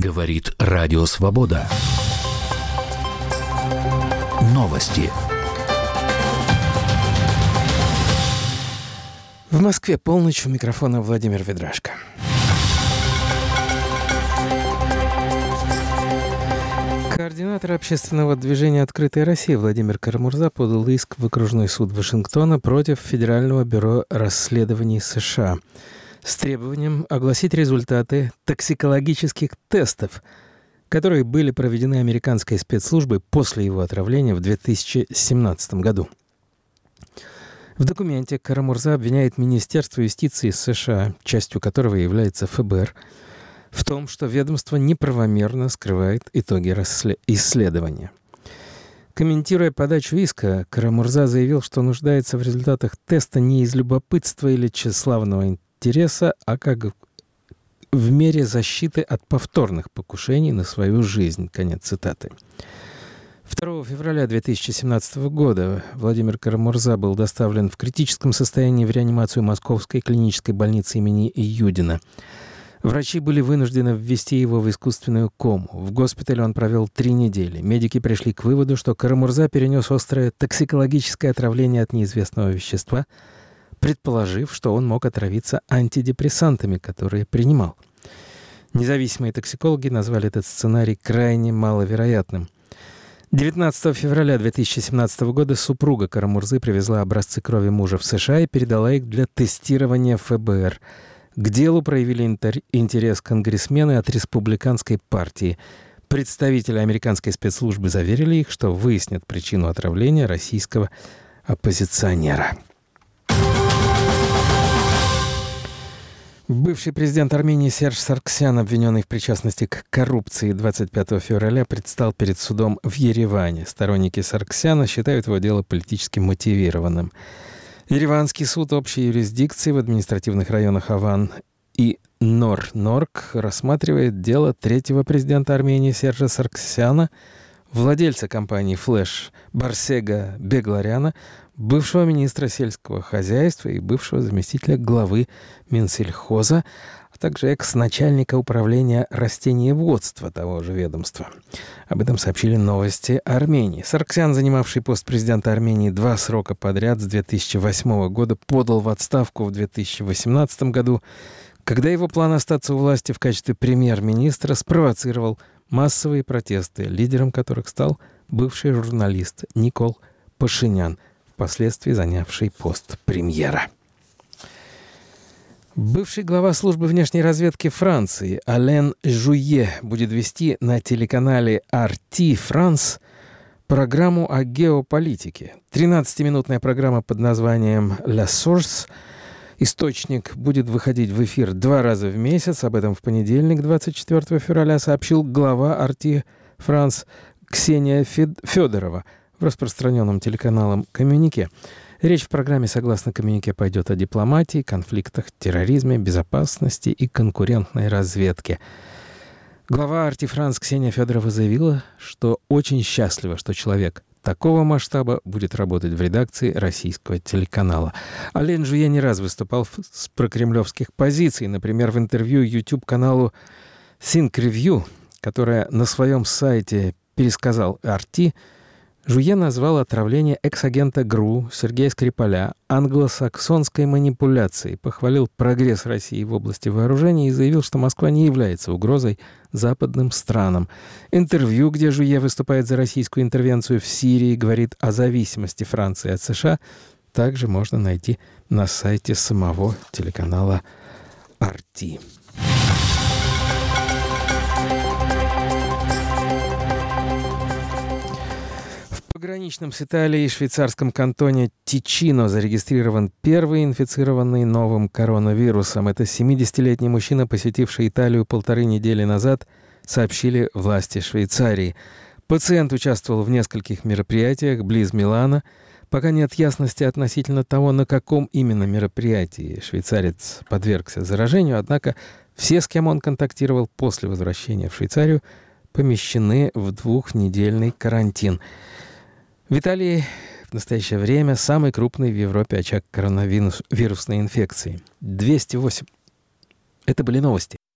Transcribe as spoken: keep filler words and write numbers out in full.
Говорит Радио Свобода. Новости. В Москве полночь, у микрофона Владимир Ведрашко. Координатор общественного движения «Открытая Россия» Владимир Карамурза подал иск в окружной суд Вашингтона против Федерального бюро расследований США с требованием огласить результаты токсикологических тестов, которые были проведены американской спецслужбой после его отравления в две тысячи семнадцатом году. В документе Карамурза обвиняет Министерство юстиции США, частью которого является эф бэ эр, в том, что ведомство неправомерно скрывает итоги расслед... исследования. Комментируя подачу иска, Карамурза заявил, что нуждается в результатах теста не из любопытства или тщеславного интереса, а как в мере защиты от повторных покушений на свою жизнь. Конец цитаты. второго февраля две тысячи семнадцатого года Владимир Карамурза был доставлен в критическом состоянии в реанимацию Московской клинической больницы имени Юдина. Врачи были вынуждены ввести его в искусственную кому. В госпитале он провел три недели. Медики пришли к выводу, что Карамурза перенес острое токсикологическое отравление от неизвестного вещества, предположив, что он мог отравиться антидепрессантами, которые принимал. Независимые токсикологи назвали этот сценарий крайне маловероятным. девятнадцатого февраля две тысячи семнадцатого года супруга Карамурзы привезла образцы крови мужа в США и передала их для тестирования эф бэ эр. К делу проявили интерес конгрессмены от республиканской партии. Представители американской спецслужбы заверили их, что выяснят причину отравления российского оппозиционера. Бывший президент Армении Серж Саргсян, обвиненный в причастности к коррупции, двадцать пятого февраля предстал перед судом в Ереване. Сторонники Саргсяна считают его дело политически мотивированным. Ереванский суд общей юрисдикции в административных районах Аван и Нор-Норк рассматривает дело третьего президента Армении Сержа Саргсяна, владельца компании «Флэш» Барсега Бегларяна, бывшего министра сельского хозяйства и бывшего заместителя главы Минсельхоза, а также экс-начальника управления растениеводства того же ведомства. Об этом сообщили «Новости Армении». Саргсян, занимавший пост президента Армении два срока подряд с две тысячи восьмого года, подал в отставку в две тысячи восемнадцатом году, когда его план остаться у власти в качестве премьер-министра спровоцировал массовые протесты, лидером которых стал бывший журналист Никол Пашинян, впоследствии занявший пост премьера. Бывший глава службы внешней разведки Франции Ален Жуе будет вести на телеканале ар ти France программу о геополитике. тринадцатиминутная программа под названием «La Source» «Источник» будет выходить в эфир два раза в месяц. Об этом в понедельник, двадцать четвёртого февраля, сообщил глава ар ти France Ксения Федорова в распространенном телеканалом «Коммюнике». Речь в программе, согласно коммюнике, пойдет о дипломатии, конфликтах, терроризме, безопасности и конкурентной разведке. Глава ар ти France Ксения Федорова заявила, что очень счастлива, что человек такого масштаба будет работать в редакции российского телеканала. Ален Жуе не раз выступал с прокремлевских позиций, например, в интервью YouTube-каналу Think Review, которое на своем сайте пересказал ар ти, Жуе назвал отравление экс-агента ГРУ Сергея Скрипаля англосаксонской манипуляцией, похвалил прогресс России в области вооружений и заявил, что Москва не является угрозой западным странам. Интервью, где Жуе выступает за российскую интервенцию в Сирии, говорит о зависимости Франции от США, также можно найти на сайте самого телеканала ар ти. В пограничном с Италией и швейцарском кантоне Тичино зарегистрирован первый инфицированный новым коронавирусом. Это семидесятилетний мужчина, посетивший Италию полторы недели назад, сообщили власти Швейцарии. Пациент участвовал в нескольких мероприятиях близ Милана. Пока нет ясности относительно того, на каком именно мероприятии швейцарец подвергся заражению, однако все, с кем он контактировал после возвращения в Швейцарию, помещены в двухнедельный карантин. В Италии в настоящее время самый крупный в Европе очаг коронавирусной инфекции. двести восемь. Это были новости.